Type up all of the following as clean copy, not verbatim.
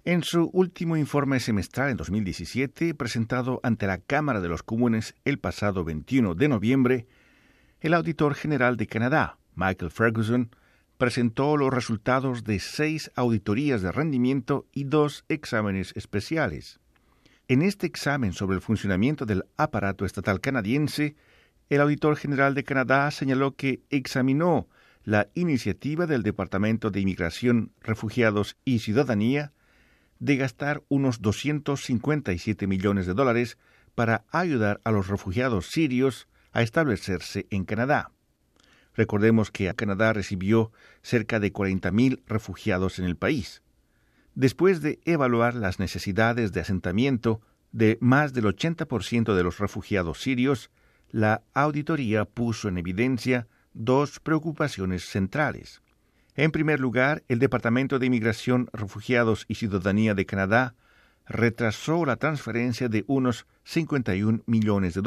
En su último informe semestral en 2017, presentado ante la Cámara de los Comunes el pasado 21 de noviembre, el Auditor General de Canadá, Michael Ferguson, presentó los resultados de 6 auditorías de rendimiento y 2 exámenes especiales. En este examen sobre el funcionamiento del aparato estatal canadiense, el Auditor General de Canadá señaló que examinó la iniciativa del Departamento de Inmigración, Refugiados y Ciudadanía de gastar unos $257 millones para ayudar a los refugiados sirios a establecerse en Canadá. Recordemos que Canadá recibió cerca de 40,000 refugiados en el país. Después de evaluar las necesidades de asentamiento de más del 80% de los refugiados sirios, la auditoría puso en evidencia 2 preocupaciones centrales. En primer lugar, el Departamento de Inmigración, Refugiados y Ciudadanía de Canadá retrasó la transferencia de unos $51 millones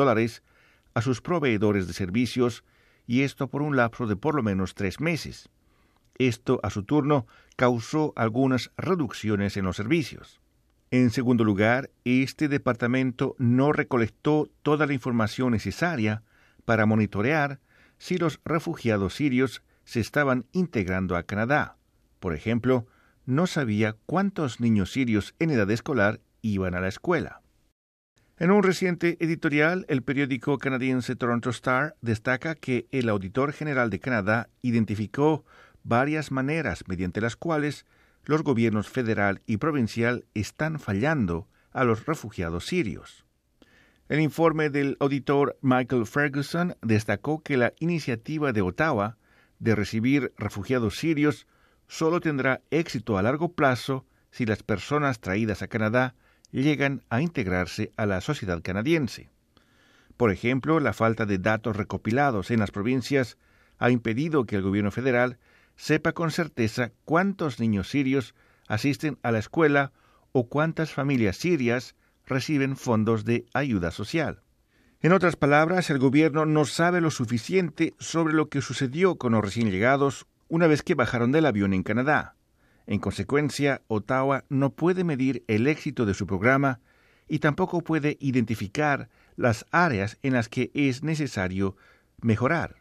a sus proveedores de servicios, y esto por un lapso de por lo menos 3 meses. Esto, a su turno, causó algunas reducciones en los servicios. En segundo lugar, este departamento no recolectó toda la información necesaria para monitorear si los refugiados sirios se estaban integrando a Canadá. Por ejemplo, no sabía cuántos niños sirios en edad escolar iban a la escuela. En un reciente editorial, el periódico canadiense Toronto Star destaca que el Auditor General de Canadá identificó varias maneras mediante las cuales los gobiernos federal y provincial están fallando a los refugiados sirios. El informe del auditor Michael Ferguson destacó que la iniciativa de Ottawa de recibir refugiados sirios solo tendrá éxito a largo plazo si las personas traídas a Canadá llegan a integrarse a la sociedad canadiense. Por ejemplo, la falta de datos recopilados en las provincias ha impedido que el gobierno federal sepa con certeza cuántos niños sirios asisten a la escuela o cuántas familias sirias reciben fondos de ayuda social. En otras palabras, el gobierno no sabe lo suficiente sobre lo que sucedió con los recién llegados una vez que bajaron del avión en Canadá. En consecuencia, Ottawa no puede medir el éxito de su programa y tampoco puede identificar las áreas en las que es necesario mejorar.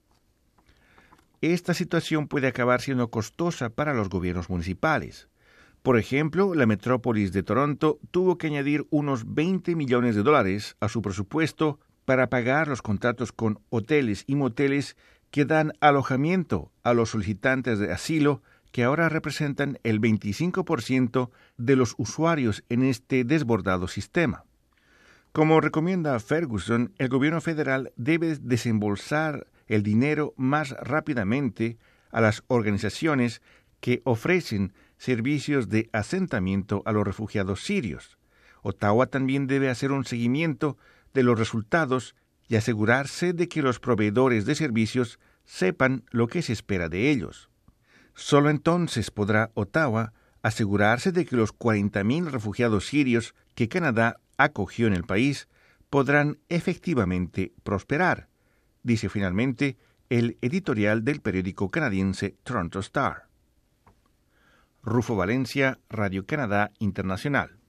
Esta situación puede acabar siendo costosa para los gobiernos municipales. Por ejemplo, la metrópolis de Toronto tuvo que añadir unos $20 millones a su presupuesto para pagar los contratos con hoteles y moteles que dan alojamiento a los solicitantes de asilo, que ahora representan el 25% de los usuarios en este desbordado sistema. Como recomienda Ferguson, el gobierno federal debe desembolsar el dinero más rápidamente a las organizaciones que ofrecen servicios de asentamiento a los refugiados sirios. Ottawa también debe hacer un seguimiento de los resultados y asegurarse de que los proveedores de servicios sepan lo que se espera de ellos. Solo entonces podrá Ottawa asegurarse de que los 40,000 refugiados sirios que Canadá acogió en el país podrán efectivamente prosperar, dice finalmente el editorial del periódico canadiense Toronto Star. Rufo Valencia, Radio Canadá Internacional.